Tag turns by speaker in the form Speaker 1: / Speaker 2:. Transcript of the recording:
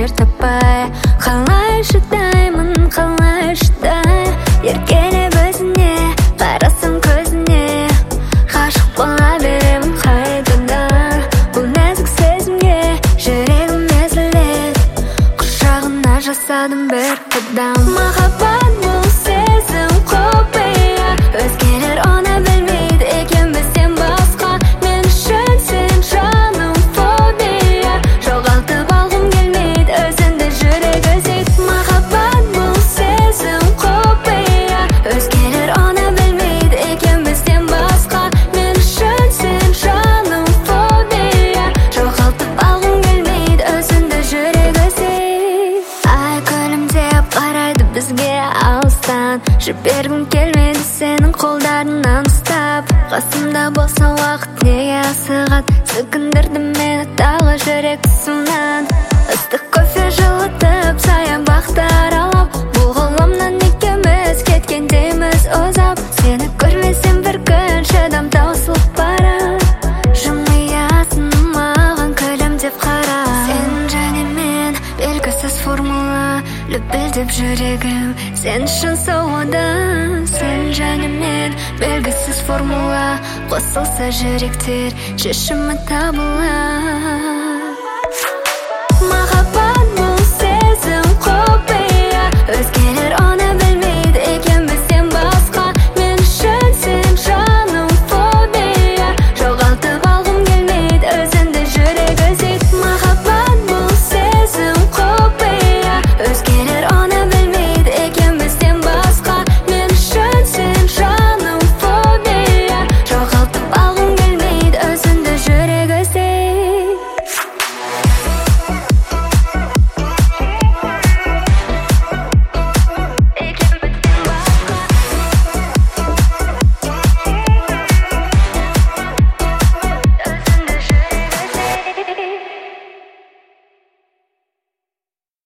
Speaker 1: жер таппай. Қалай шыдаймын, қалай шыдай. Еркелеп өзіне, қарасам көзіне. Ғашық бола беремін қайтадан. Бұл нәзік сезімге жүрегім езіледі. Құшағына жасадым бір қадам. Махаббат бұл сезім құпия. Өзгелер оны білмейді екен бізден басқа. Мен үшін сен жаным фобия. Жоғалтып алғым келмейді өзіңді жүрек іздейді. Махаббат бұл сезім құпия. Өзгелер оны білмейді екен бізден басқа. Мен үшін сен жаным фобия. Жоғалтып алғым келмейді өзіңді жүрек іздейді. Ай күлімдеп қарайды бізге алыстан. Жібергім келмеді сенің қолдарынан ұстап. Қасымда болса уақыт неге асығады. Сөгіндірді мені тағы жүрек тұсынан. Ыстық кофе жылытып саябақты аралап. Бұл ғаламнан екеуміз кеткендейміз ұзап. Сені көрмесем бір күн шыдам таусылып барады. Жымиясың маған күлімдеп қара. Сен және мен белгісіз формула. Лүпілдеп жүрегім сен үшін соғуда. Сен және мен белгісіз формула. Қосылса жүректер шешімі табылар.